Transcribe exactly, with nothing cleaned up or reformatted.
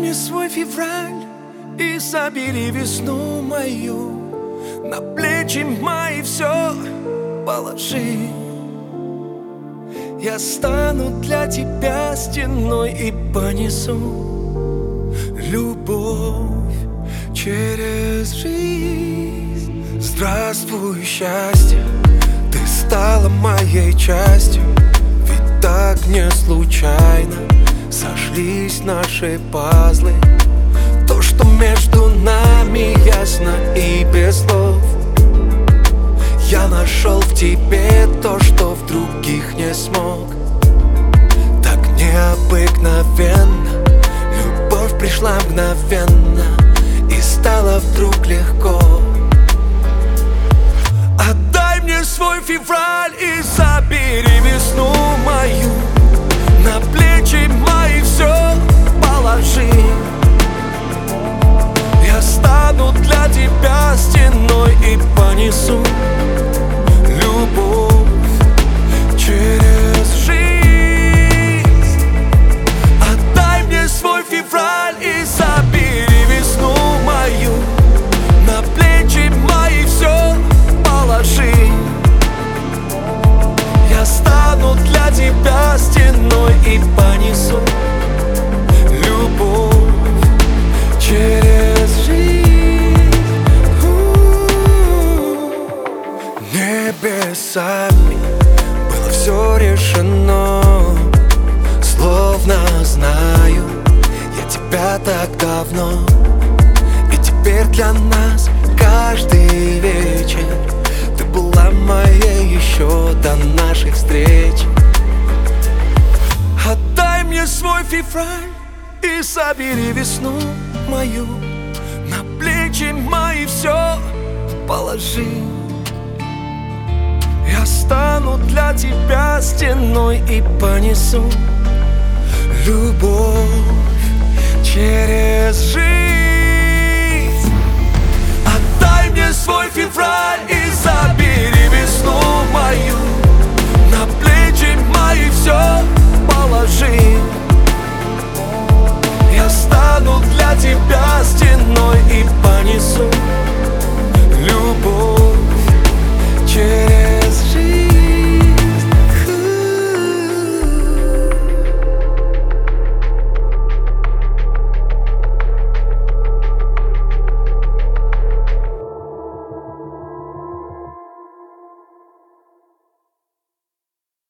мне свой февраль и забери весну мою. На плечи мои все положи. Я стану для тебя стеной и понесу любовь через жизнь. Здравствуй, счастье, ты стала моей частью. Ведь так не случайно сошлись наши пазлы. То, что между нами ясно и без слов. Я нашел в тебе то, что в других не смог. Так необыкновенно любовь пришла мгновенно и стало вдруг легко. Отдай мне свой февраль и забери весну мою. На плечи мои все положи. Я стану для тебя стеной и понесу любовь через жизнь. Отдай мне свой февраль и забери весну мою. На плечи мои все положи. Я стану для тебя стеной и понесу любовь через жизнь. Небесами было все решено, словно знаю я тебя так давно. И теперь для нас каждый вечер ты была моей еще до наших встреч. Отдай мне свой февраль и забери весну мою. На плечи мои все положи. Я стану для тебя стеной и понесу любовь через жизнь.